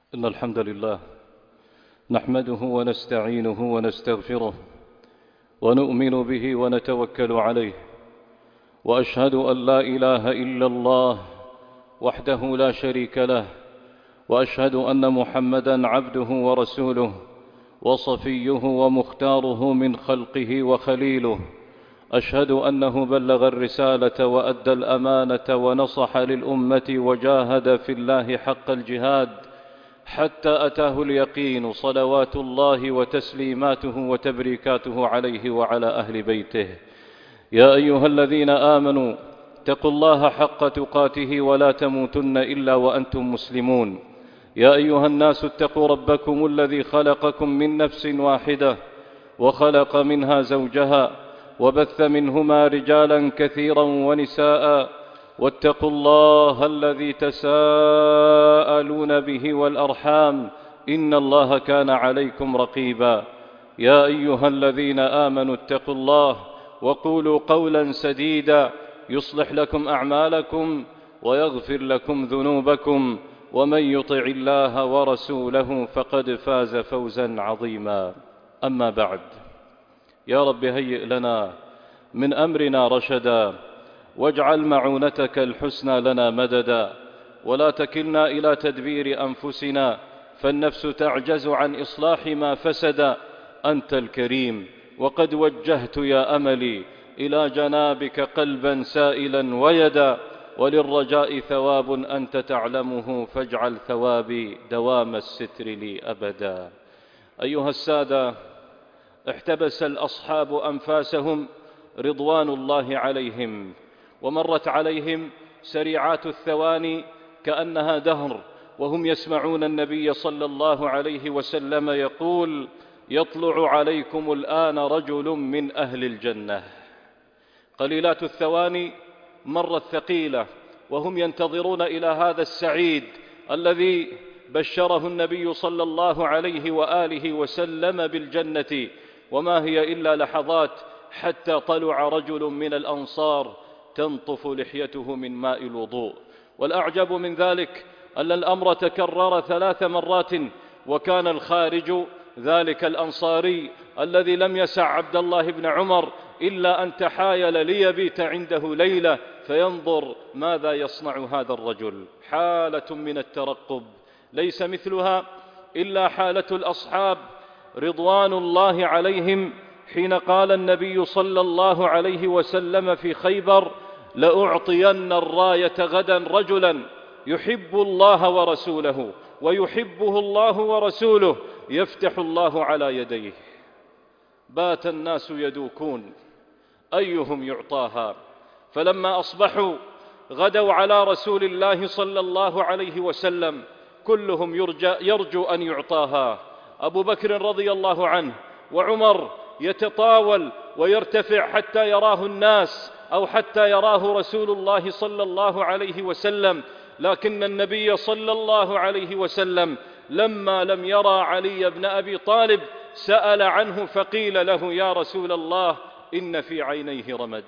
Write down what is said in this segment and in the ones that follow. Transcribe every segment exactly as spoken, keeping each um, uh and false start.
إن الحمد لله نحمده ونستعينه ونستغفره ونؤمن به ونتوكل عليه، وأشهد أن لا إله إلا الله وحده لا شريك له، وأشهد أن محمدًا عبده ورسوله وصفيه ومختاره من خلقه وخليله. أشهد أنه بلغ الرسالة وأدى الأمانة ونصح للأمة وجاهد في الله حق الجهاد حتى أتاه اليقين، صلوات الله وتسليماته وتبريكاته عليه وعلى أهل بيته. يا أيها الذين آمنوا اتقوا الله حق تقاته ولا تموتن إلا وأنتم مسلمون. يا أيها الناس اتقوا ربكم الذي خلقكم من نفس واحدة وخلق منها زوجها وبث منهما رجالا كثيرا ونساء، واتقوا الله الذي تساءلون به والأرحام إن الله كان عليكم رقيبا. يا أيها الذين آمنوا اتقوا الله وقولوا قولا سديدا يصلح لكم أعمالكم ويغفر لكم ذنوبكم، ومن يطع الله ورسوله فقد فاز فوزا عظيما. أما بعد، يا رب هيئ لنا من أمرنا رشدا، واجعل معونتك الحسنى لنا مددا، ولا تكلنا إلى تدبير أنفسنا، فالنفس تعجز عن إصلاح ما فسد. أنت الكريم، وقد وجهت يا أملي إلى جنابك قلبا سائلا ويدا، وللرجاء ثواب أنت تعلمه، فاجعل ثوابي دوام الستر لي أبدا. أيها السادة، احتبس الأصحاب أنفاسهم رضوان الله عليهم، ومرت عليهم سريعات الثواني كأنها دهر، وهم يسمعون النبي صلى الله عليه وسلم يقول: يطلع عليكم الآن رجل من أهل الجنة. قليلات الثواني مرت ثقيلة، وهم ينتظرون إلى هذا السعيد الذي بشره النبي صلى الله عليه وآله وسلم بالجنة، وما هي إلا لحظات حتى طلع رجل من الأنصار تنطف لحيته من ماء الوضوء. والأعجب من ذلك أن الأمر تكرر ثلاث مرات، وكان الخارج ذلك الأنصاري الذي لم يسع عبد الله بن عمر إلا أن تحايل ليبيت عنده ليلة فينظر ماذا يصنع هذا الرجل. حالة من الترقب ليس مثلها إلا حالة الأصحاب رضوان الله عليهم حين قال النبي صلى الله عليه وسلم في خيبر: لأعطين الراية غدا رجلا يحب الله ورسوله ويحبه الله ورسوله يفتح الله على يديه. بات الناس يدوكون أيهم يعطاها، فلما أصبحوا غدوا على رسول الله صلى الله عليه وسلم كلهم يرجى يرجو أن يعطاها. أبو بكر رضي الله عنه وعمر يتطاول ويرتفع حتى يراه الناس أو حتى يراه رسول الله صلى الله عليه وسلم، لكن النبي صلى الله عليه وسلم لما لم يرى علي بن أبي طالب سأل عنه فقيل له: يا رسول الله إن في عينيه رمد.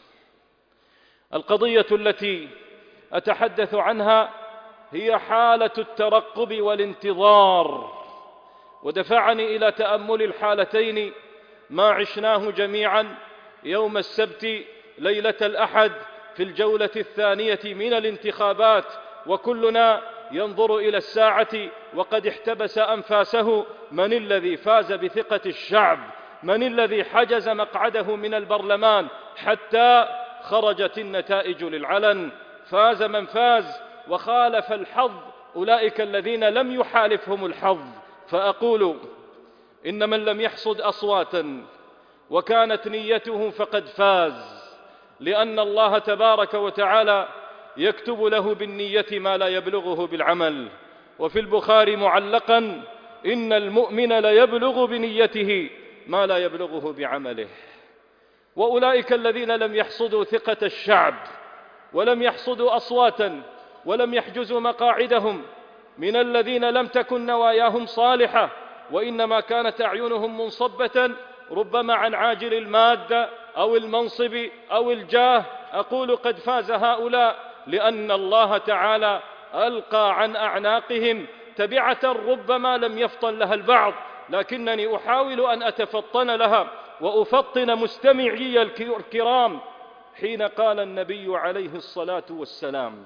القضية التي أتحدث عنها هي حالة الترقب والانتظار، ودفعني إلى تأمل الحالتين ما عشناه جميعا يوم السبت ليلة الأحد في الجولة الثانية من الانتخابات، وكلنا ينظر إلى الساعة وقد احتبس أنفاسه: من الذي فاز بثقة الشعب؟ من الذي حجز مقعده من البرلمان؟ حتى خرجت النتائج للعلن. فاز من فاز، وخالف الحظ أولئك الذين لم يحالفهم الحظ. فأقول إن من لم يحصد أصواتا وكانت نيته فقد فاز، لأن الله تبارك وتعالى يكتب له بالنية ما لا يبلغه بالعمل. وفي البخاري معلقا: إن المؤمن ليبلغ بنيته ما لا يبلغه بعمله. وأولئك الذين لم يحصدوا ثقة الشعب ولم يحصدوا أصواتا ولم يحجزوا مقاعدهم، من الذين لم تكن نواياهم صالحة وإنما كانت أعينهم منصبة ربما عن عاجل المادة أو المنصب أو الجاه، أقول قد فاز هؤلاء، لأن الله تعالى ألقى عن أعناقهم تبعة ربما لم يفطن لها البعض، لكنني أحاول أن أتفطن لها وأفطن مستمعي الكرام حين قال النبي عليه الصلاة والسلام: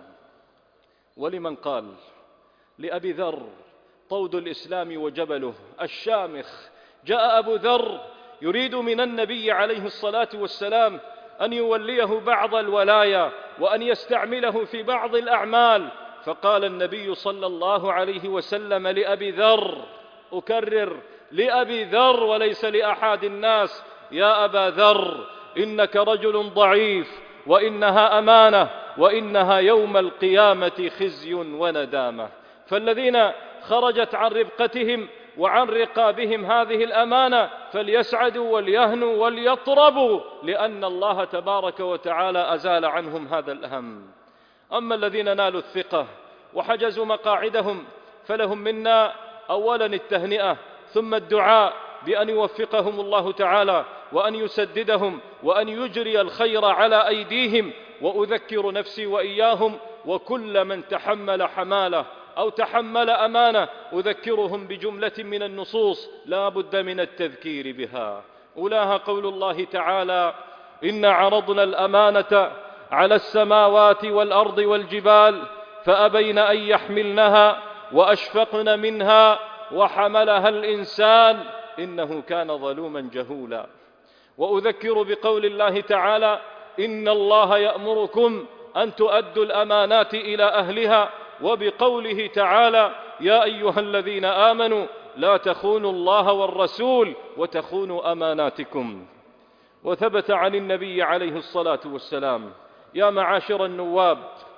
ولمن قال؟ لأبي ذر طود الإسلام وجبله الشامخ. جاء أبو ذر يريد من النبي عليه الصلاة والسلام أن يوليه بعض الولايا وأن يستعمله في بعض الأعمال، فقال النبي صلى الله عليه وسلم لأبي ذر، أكرر لأبي ذر وليس لأحد الناس: يا أبا ذر إنك رجل ضعيف، وإنها أمانة، وإنها يوم القيامة خزي وندامة. فالذين خرجت عن ربقتهم وعن رقابهم هذه الأمانة فليسعدوا وليهنوا وليطربوا، لأن الله تبارك وتعالى أزال عنهم هذا الهم. أما الذين نالوا الثقة وحجزوا مقاعدهم فلهم منا أولا التهنئة ثم الدعاء بأن يوفقهم الله تعالى وأن يسددهم وأن يجري الخير على أيديهم. وأذكر نفسي وإياهم وكل من تحمل حمالة أو تحمل أمانة أذكرهم بجملة من النصوص لا بد من التذكير بها. أولاها قول الله تعالى: إنا عرضنا الأمانة على السماوات والأرض والجبال فأبين أن يحملنها وأشفقن منها وحملها الإنسان إنه كان ظلوما جهولا. وأذكر بقول الله تعالى: إن الله يأمركم أن تؤدوا الأمانات إلى أهلها، وبقوله تعالى: يا أيها الذين آمنوا لا تخونوا الله والرسول وتخونوا أماناتكم. وثبت عن النبي عليه الصلاة والسلام: يا معاشر النواب،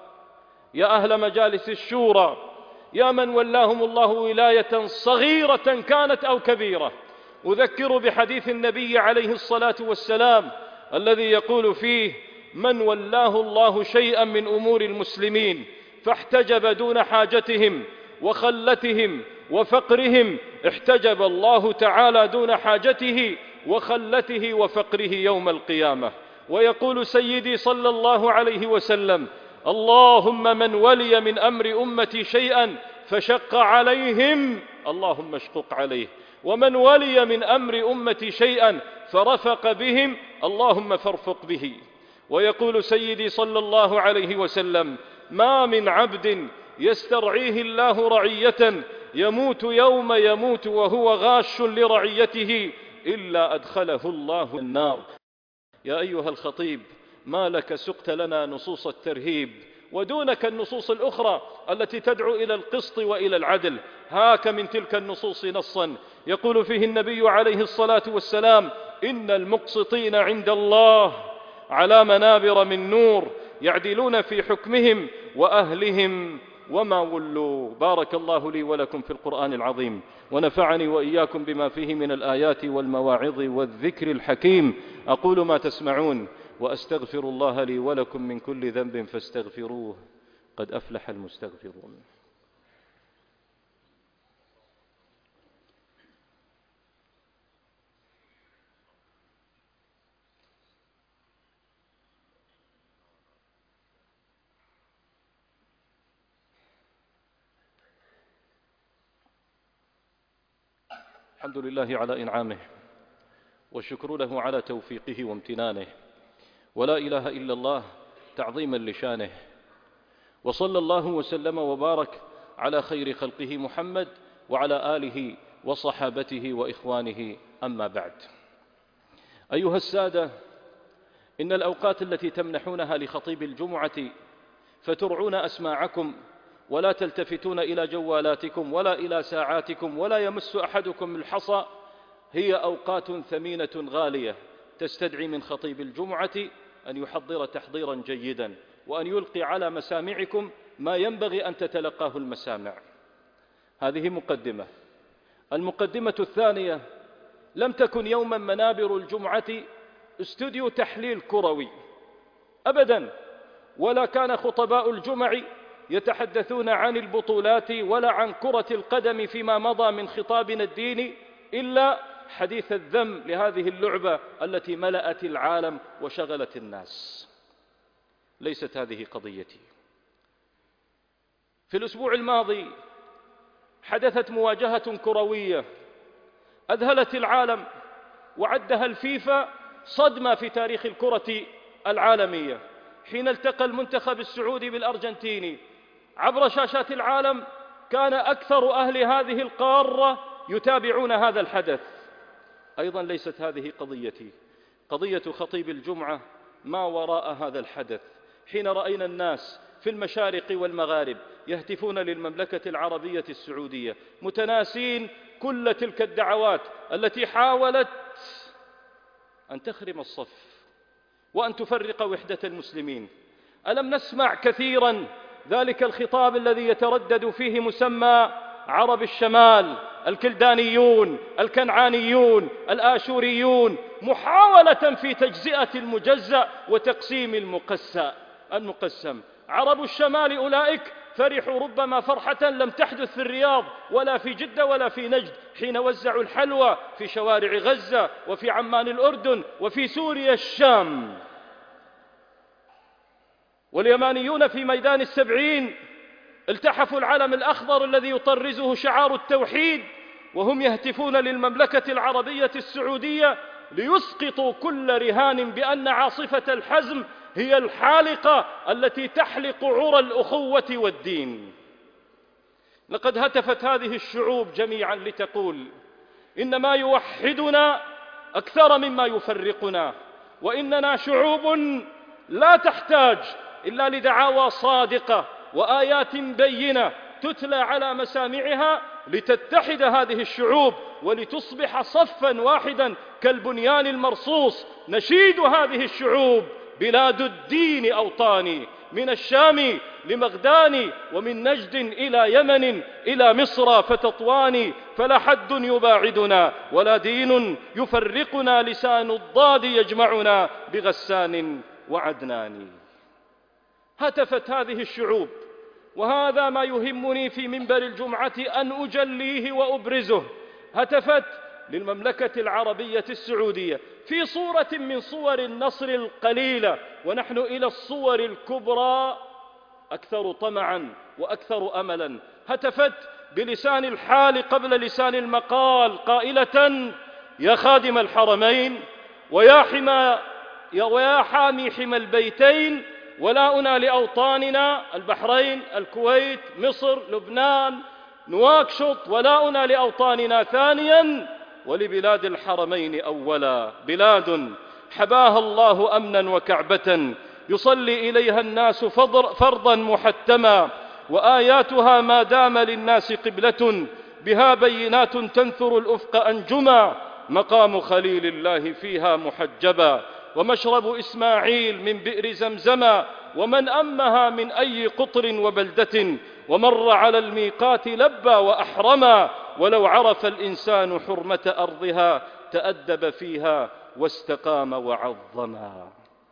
يا أهل مجالس الشورى، يا من ولاهم الله ولاية صغيرة كانت أو كبيرة، أذكر بحديث النبي عليه الصلاة والسلام الذي يقول فيه: من ولاه الله شيئا من أمور المسلمين فاحتجب دون حاجتهم وخلتهم وفقرهم، احتجب الله تعالى دون حاجته وخلته وفقره يوم القيامة. ويقول سيدي صلى الله عليه وسلم: اللهم من ولي من أمر أمتي شيئا فشق عليهم اللهم اشقق عليه، ومن ولي من أمر أمتي شيئا فرفق بهم اللهم فارفق به. ويقول سيدي صلى الله عليه وسلم: ما من عبد يسترعيه الله رعية يموت يوم يموت وهو غاش لرعيته إلا أدخله الله النار. يا أيها الخطيب، ما لك سقت لنا نصوص الترهيب ودونك النصوص الأخرى التي تدعو إلى القسط وإلى العدل؟ هاك من تلك النصوص نصا يقول فيه النبي عليه الصلاة والسلام: إن المقسطين عند الله على منابر من نور يعدلون في حكمهم وأهلهم وما ولوا. بارك الله لي ولكم في القرآن العظيم، ونفعني وإياكم بما فيه من الآيات والمواعظ والذكر الحكيم. أقول ما تسمعون وأستغفر الله لي ولكم من كل ذنب فاستغفروه، قد أفلح المستغفرون. الحمد لله على إنعامه، والشكر له على توفيقه وامتنانه، ولا إله إلا الله تعظيما لشانه. وصلى الله وسلم وبارك على خير خلقه محمد وعلى آله وصحابته وإخوانه، أما بعد. أيها السادة، إن الأوقات التي تمنحونها لخطيب الجمعة فترعون أسماعكم ولا تلتفتون إلى جوالاتكم ولا إلى ساعاتكم ولا يمس أحدكم الحصى هي أوقات ثمينة غالية تستدعي من خطيب الجمعة أن يحضر تحضيرا جيدا وأن يلقي على مسامعكم ما ينبغي أن تتلقاه المسامع. هذه مقدمة. المقدمة الثانية: لم تكن يوما منابر الجمعة استوديو تحليل كروي أبدا، ولا كان خطباء الجمع يتحدثون عن البطولات ولا عن كرة القدم فيما مضى من خطابنا الديني، إلا حديث الذم لهذه اللعبة التي ملأت العالم وشغلت الناس. ليست هذه قضيتي. في الأسبوع الماضي حدثت مواجهة كروية أذهلت العالم، وعدها الفيفا صدمة في تاريخ الكرة العالمية، حين التقى المنتخب السعودي بالأرجنتيني عبر شاشات العالم. كان أكثر أهل هذه القارة يتابعون هذا الحدث. أيضا ليست هذه قضيتي، قضية خطيب الجمعة ما وراء هذا الحدث، حين رأينا الناس في المشارق والمغارب يهتفون للمملكة العربية السعودية، متناسين كل تلك الدعوات التي حاولت أن تخرم الصف وأن تفرق وحدة المسلمين. ألم نسمع كثيرا ذلك الخطاب الذي يتردد فيه مسمى عرب الشمال، الكلدانيون، الكنعانيون، الآشوريون، محاولة في تجزئة المجزأ وتقسيم المقسى المقسم. عرب الشمال أولئك فرحوا ربما فرحة لم تحدث في الرياض ولا في جدة ولا في نجد، حين وزعوا الحلوى في شوارع غزة وفي عمان الأردن وفي سوريا الشام. واليمانيون في ميدان السبعين التحفوا العلم الأخضر الذي يطرزه شعار التوحيد، وهم يهتفون للمملكة العربية السعودية ليسقطوا كل رهان بأن عاصفة الحزم هي الحالقة التي تحلق عرى الأخوة والدين. لقد هتفت هذه الشعوب جميعا لتقول إن ما يوحدنا أكثر مما يفرقنا، وإننا شعوب لا تحتاج إلا لدعاوى صادقة وآيات بينة تتلى على مسامعها لتتحد هذه الشعوب ولتصبح صفا واحدا كالبنيان المرصوص. نشيد هذه الشعوب بلاد الدين أوطاني، من الشام لمغدان ومن نجد إلى يمن إلى مصر فتطواني، فلا حد يباعدنا ولا دين يفرقنا، لسان الضاد يجمعنا بغسان وعدنان. هتفت هذه الشعوب، وهذا ما يهمني في منبر الجمعة أن أجليه وأبرزه. هتفت للمملكة العربية السعودية في صورة من صور النصر القليلة، ونحن إلى الصور الكبرى أكثر طمعا وأكثر أملا. هتفت بلسان الحال قبل لسان المقال قائلة: يا خادم الحرمين ويا حمى ويا حامي حمى البيتين، ولاؤنا لأوطاننا البحرين، الكويت، مصر، لبنان، نواكشوط، ولاؤنا لأوطاننا ثانيا ولبلاد الحرمين أولا. بلاد حباها الله أمنا وكعبة يصلي إليها الناس فرضا محتما، وآياتها ما دام للناس قبلة بها بينات تنثر الأفق أنجما. مقام خليل الله فيها محجبا، ومشرب إسماعيل من بئر زمزما، ومن أمها من أي قطر وبلدة، ومر على الميقات لبى وأحرما. ولو عرف الإنسان حرمة أرضها تأدب فيها واستقام وعظما.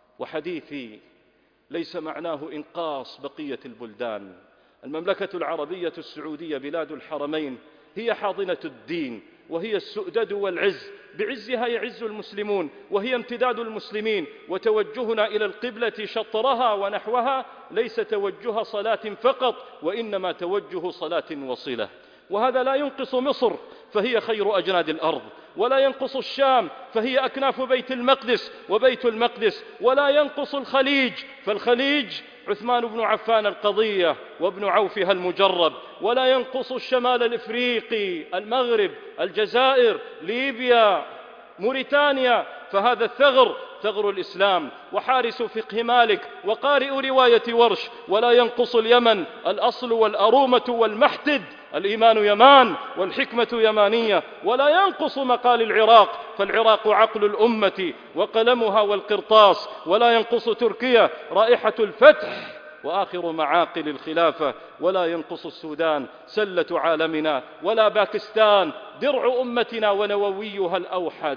وحديثي ليس معناه إنقاص بقية البلدان. المملكة العربية السعودية بلاد الحرمين هي حاضنة الدين، وهي السؤدد والعز، بعزها يعز المسلمون، وهي امتداد المسلمين. وتوجهنا إلى القبلة شطرها ونحوها ليس توجه صلاة فقط، وإنما توجه صلاة وصلة. وهذا لا ينقص مصر فهي خير أجناد الأرض، ولا ينقص الشام فهي أكناف بيت المقدس وبيت المقدس، ولا ينقص الخليج فالخليج عثمان بن عفان القضية وابن عوفها المجرب، ولا ينقص الشمال الإفريقي المغرب، الجزائر، ليبيا، موريتانيا، فهذا الثغر ثغر الإسلام وحارس فقه مالك وقارئ رواية ورش. ولا ينقص اليمن الأصل والأرومة والمحتد، الإيمان يمان والحكمة يمانية. ولا ينقص مقال العراق فالعراق عقل الأمة وقلمها والقرطاس. ولا ينقص تركيا رائحة الفتح وآخر معاقل الخلافة. ولا ينقص السودان سلة عالمنا، ولا باكستان درع أمتنا ونوويها الأوحد.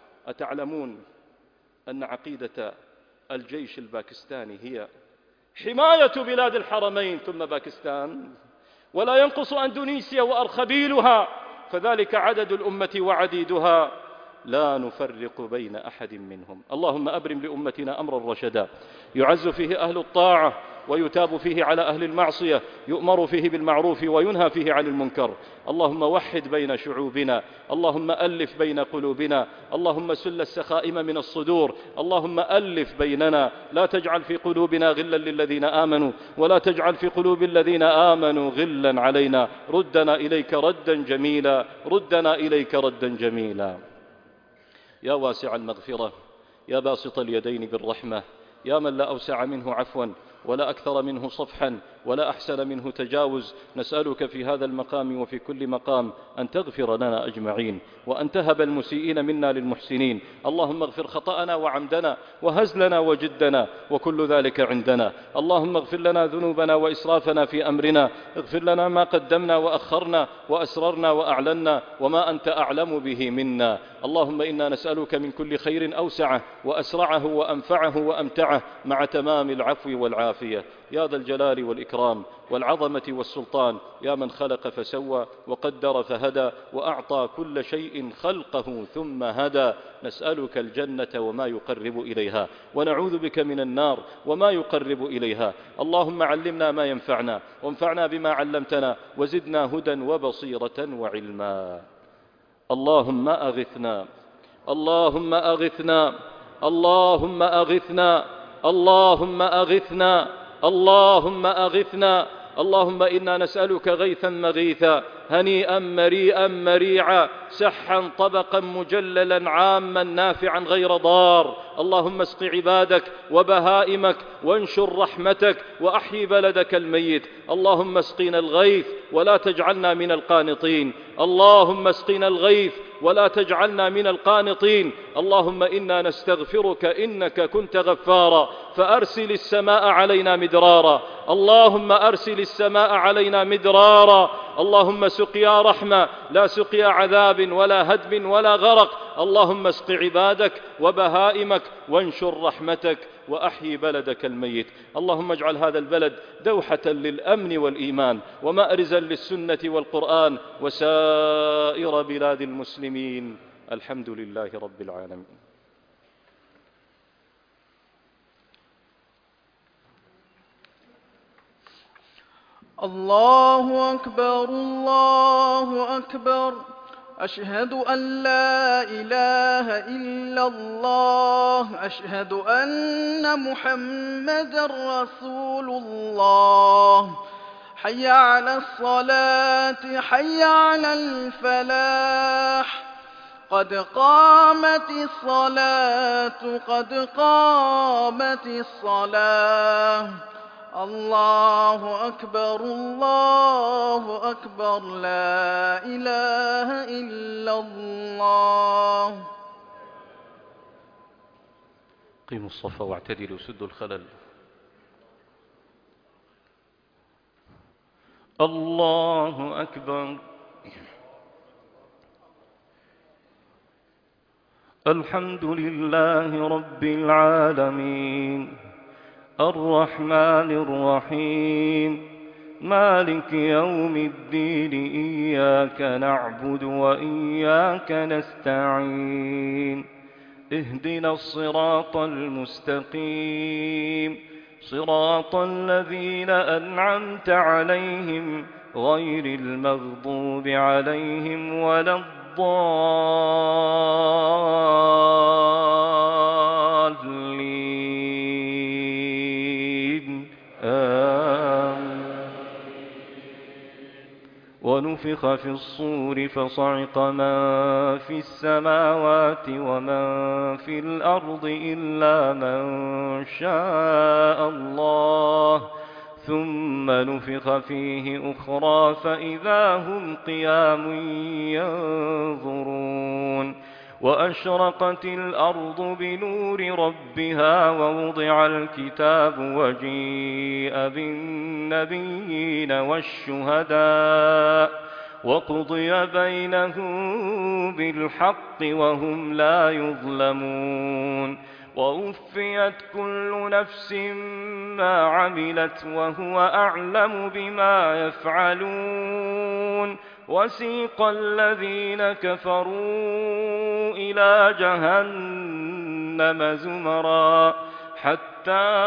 أتعلمون أن عقيدة الجيش الباكستاني هي حماية بلاد الحرمين ثم باكستان؟ ولا ينقص أندونيسيا وأرخبيلها، فذلك عدد الأمة وعديدها، لا نفرق بين أحد منهم. اللهم أبرم لأمتنا أمر الرشدا يعز فيه أهل الطاعة ويتاب فيه على أهل المعصية، يؤمر فيه بالمعروف وينهى فيه عن المنكر. اللهم وحد بين شعوبنا، اللهم ألف بين قلوبنا، اللهم سل السخائم من الصدور، اللهم ألف بيننا، لا تجعل في قلوبنا غلا للذين آمنوا ولا تجعل في قلوب الذين آمنوا غلا علينا. ردنا إليك ردا جميلا، ردنا إليك ردا جميلا. يا واسع المغفرة، يا باسط اليدين بالرحمة، يا من لا أوسع منه عفوا ولا أكثر منه صفحا ولا أحسن منه تجاوز، نسألك في هذا المقام وفي كل مقام أن تغفر لنا أجمعين، وأن تهب المسيئين منا للمحسنين. اللهم اغفر خطأنا وعمدنا وهزلنا وجدنا وكل ذلك عندنا. اللهم اغفر لنا ذنوبنا وإسرافنا في أمرنا، اغفر لنا ما قدمنا وأخرنا وأسررنا وأعلنا وما أنت أعلم به منا. اللهم إنا نسألك من كل خير أوسعه وأسرعه وأنفعه وأمتعه مع تمام العفو والعافية، يا ذا الجلال والإكرام والعظمة والسلطان، يا من خلق فسوى وقدر فهدى وأعطى كل شيء خلقه ثم هدى. نسألك الجنة وما يقرب إليها، ونعوذ بك من النار وما يقرب إليها. اللهم علمنا ما ينفعنا وانفعنا بما علمتنا وزدنا هدى وبصيرة وعلما. اللهم أغثنا، اللهم أغثنا، اللهم أغثنا، اللهم أغثنا، اللهم أغثنا. اللهم إنا نسألك غيثا مغيثا، هنيئا مريئا مريعا، سحا طبقا مجللا عاما نافعا غير ضار. اللهم اسق عبادك وبهائمك وانشر رحمتك وأحيي بلدك الميت. اللهم اسقنا الغيث ولا تجعلنا من القانطين، اللهم اسقنا الغيث ولا تجعلنا من القانطين. اللهم إنا نستغفرك إنك كنت غفارا، فأرسل السماء علينا مدرارا، اللهم أرسل السماء علينا مدرارا. اللهم سقيا رحمة لا سقيا عذاب ولا هدم ولا غرق. اللهم اسق عبادك وبهائمك وانشر رحمتك وأحيي بلدك الميت. اللهم اجعل هذا البلد دوحة للأمن والإيمان ومأرزا للسنة والقرآن وسائر بلاد المسلمين. الحمد لله رب العالمين. الله أكبر، الله أكبر، أشهد أن لا إله إلا الله، أشهد أن محمدا رسول الله. حي على الصلاة، حي على الفلاح، قد قامت الصلاة، قد قامت الصلاة. الله أكبر، الله أكبر، لا إله إلا الله. قيموا الصف واعتدلوا، سدوا الخلل. الله أكبر. الحمد لله رب العالمين، الرحمن الرحيم، مالك يوم الدين، إياك نعبد وإياك نستعين، اهدنا الصراط المستقيم، صراط الذين أنعمت عليهم غير المغضوب عليهم ولا الضالين. آمين. ونفخ في الصور فصعق من في السماوات ومن في الأرض إلا من شاء الله، ثم نفخ فيه أخرى فإذا هم قيام ينظرون. وأشرقت الأرض بنور ربها ووضع الكتاب وجيء بالنبيين والشهداء وقضي بينهم بالحق وهم لا يظلمون. ووفيت كل نفس ما عملت وهو أعلم بما يفعلون. وسيق الذين كفروا إلى جهنم زمرا حتى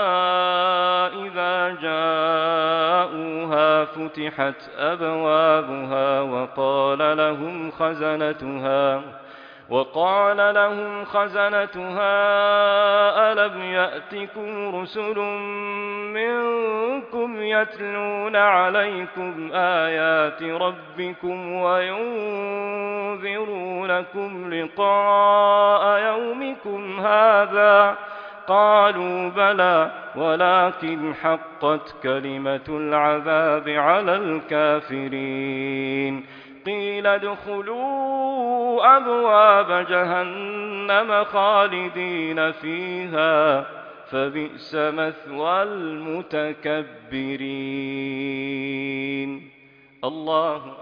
إذا جاءوها فتحت أبوابها وقال لهم خزنتها وقال لهم خزنتها ألم يأتكم رسل منكم يتلون عليكم آيات ربكم وينذرونكم لقاء يومكم هذا قالوا بلى ولكن حقت كلمة العذاب على الكافرين قيل ادخلوا أبواب جهنم خالدين فيها فبئس مثوى المتكبرين. الله أكبر.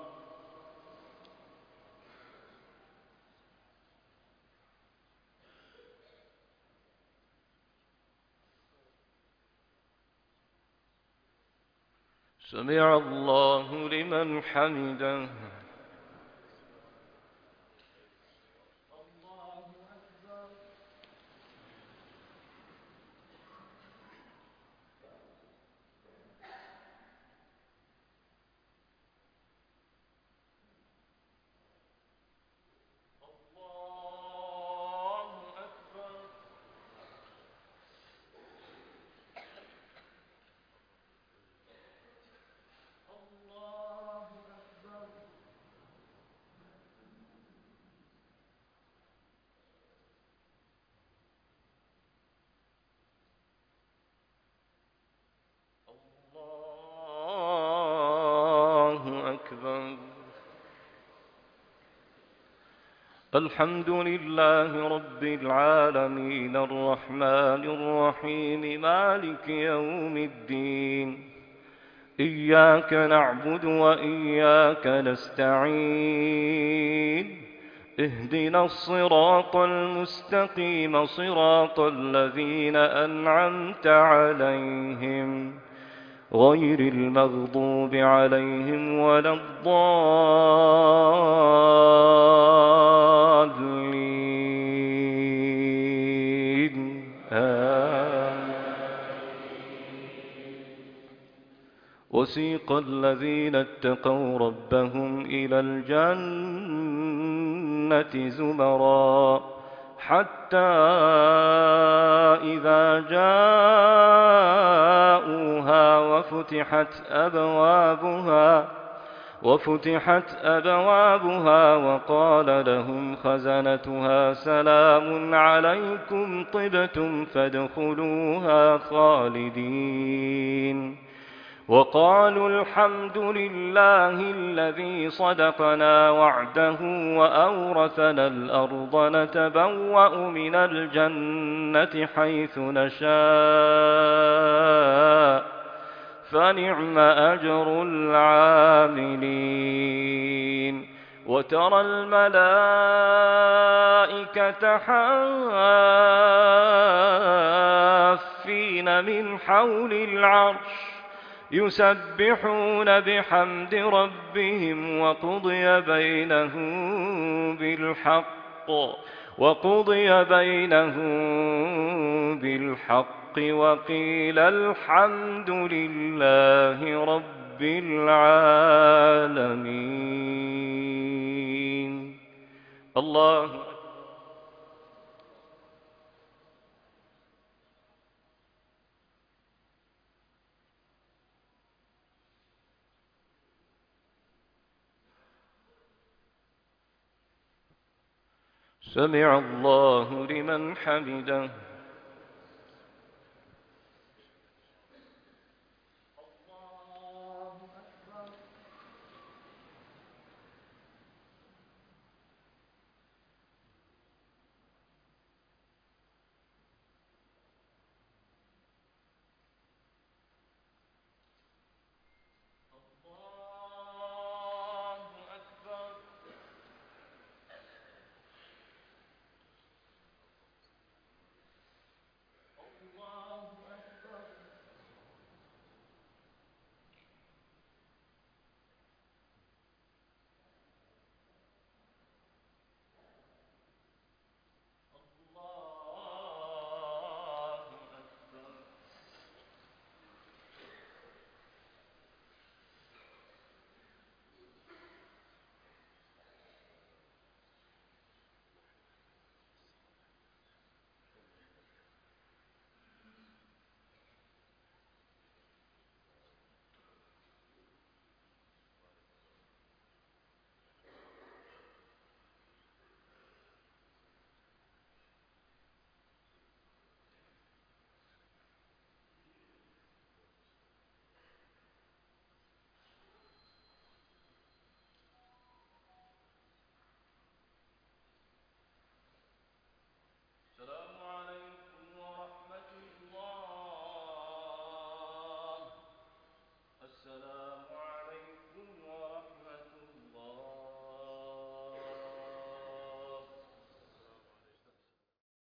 سمع الله لمن حمده. الحمد لله رب العالمين الرحمن الرحيم مالك يوم الدين إياك نعبد وإياك نستعين اهدنا الصراط المستقيم صراط الذين أنعمت عليهم غير المغضوب عليهم ولا الضالين آمين. وسيق الذين اتقوا ربهم إلى الجنة زمرا حتى إذا جاءوها وفتحت أبوابها وفتحت أبوابها وقال لهم خزنتها سلام عليكم طبتم فادخلوها خالدين وقالوا الحمد لله الذي صدقنا وعده وأورثنا الأرض نتبوأ من الجنة حيث نشاء فنعم أجر العاملين. وترى الملائكة حافين من حول العرش يسبحون بحمد ربهم وقضي بينهم بالحق وقضي بينهم بالحق وقيل الحمد لله رب العالمين. الله سمع الله لمن حمده.